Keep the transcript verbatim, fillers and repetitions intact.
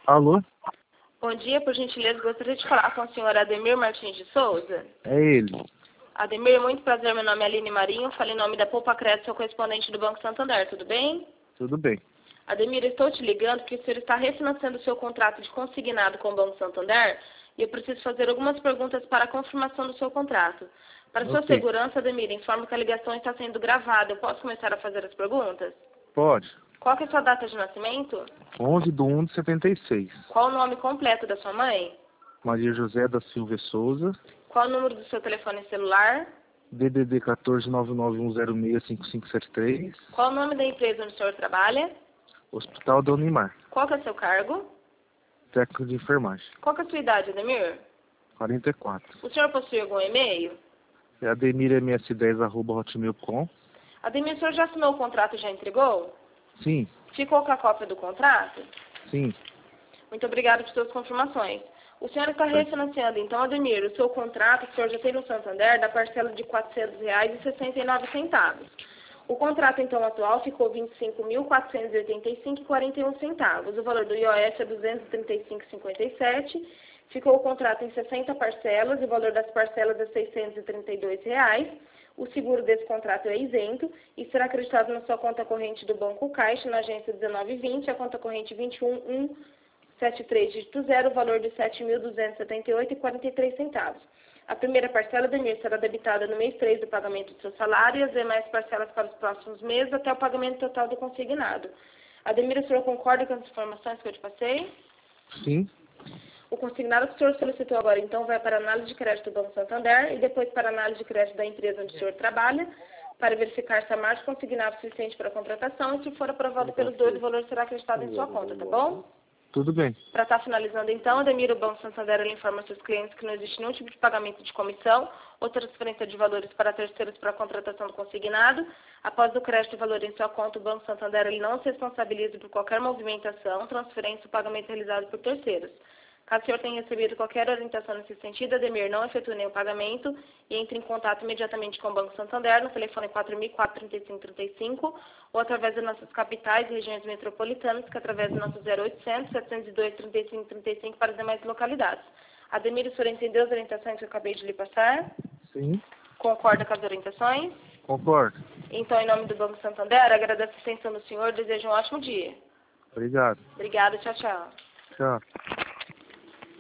Alô? Bom dia, por gentileza, gostaria de falar com o senhor Ademir Martins de Souza. É ele. Ademir, muito prazer, meu nome é Aline Marinho, falo em nome da Poupa Crédito, sou correspondente do Banco Santander, tudo bem? Tudo bem. Ademir, eu estou te ligando porque o senhor está refinanciando o seu contrato de consignado com o Banco Santander e eu preciso fazer algumas perguntas para a confirmação do seu contrato. Para sua Ok. segurança, Ademir, informo que a ligação está sendo gravada. Eu posso começar a fazer as perguntas? Pode. Qual que é a sua data de nascimento? onze de um de setenta e seis. Qual o nome completo da sua mãe? Maria José da Silva Souza. Qual o número do seu telefone celular? D D D quatorze nove nove um zero seis cinco cinco sete três. Qual o nome da empresa onde o senhor trabalha? Hospital da Unimar. Qual que é o seu cargo? Técnico de enfermagem. Qual que é a sua idade, Ademir? quarenta e quatro. O senhor possui algum e-mail? É ademir m s dez arroba hotmail ponto com. Ademir, o senhor já assinou o contrato e já entregou? Sim. Ficou com a cópia do contrato? Sim. Muito obrigada por suas confirmações. O senhor está refinanciando, então, Ademir, o seu contrato, o senhor já tem no Santander, da parcela de quatrocentos reais e sessenta e nove centavos. O contrato, então, atual ficou vinte e cinco mil quatrocentos e oitenta e cinco reais e quarenta e um centavos. O valor do I O F é duzentos e trinta e cinco reais e cinquenta e sete centavos. Ficou o contrato em sessenta parcelas e o valor das parcelas é seiscentos e trinta e dois reais. O seguro desse contrato é isento e será acreditado na sua conta corrente do Banco Caixa, na agência dezenove vinte, a conta corrente vinte e um mil cento e setenta e três, dígito zero, o valor de sete mil duzentos e setenta e oito reais e quarenta e três centavos. A primeira parcela, Ademir, será debitada no mês três do pagamento do seu salário e as demais parcelas para os próximos meses até o pagamento total do consignado. Ademir, o senhor concorda com as informações que eu te passei? Sim. O consignado que o senhor solicitou agora, então, vai para a análise de crédito do Banco Santander e depois para a análise de crédito da empresa onde o senhor trabalha, para verificar se a margem consignada é suficiente para a contratação e, se for aprovado pelos dois, o valor será acreditado em sua conta, tá bom? Tudo bem. Para estar finalizando, então, Ademir, o Banco Santander ele informa aos seus clientes que não existe nenhum tipo de pagamento de comissão ou transferência de valores para terceiros para a contratação do consignado. Após o crédito de valor em sua conta, o Banco Santander ele não se responsabiliza por qualquer movimentação, transferência ou pagamento realizado por terceiros. Caso o senhor tenha recebido qualquer orientação nesse sentido, Ademir, não efetue nenhum pagamento e entre em contato imediatamente com o Banco Santander no telefone quatro mil e quatro, trinta e cinco, trinta e cinco ou através das nossas capitais e regiões metropolitanas, que é através do nosso zero oitocentos, setecentos e dois, trinta e cinco, trinta e cinco para as demais localidades. Ademir, o senhor entendeu as orientações que eu acabei de lhe passar? Sim. Concorda com as orientações? Concordo. Então, em nome do Banco Santander, agradeço a atenção do senhor e desejo um ótimo dia. Obrigado. Obrigada, tchau, tchau. Tchau.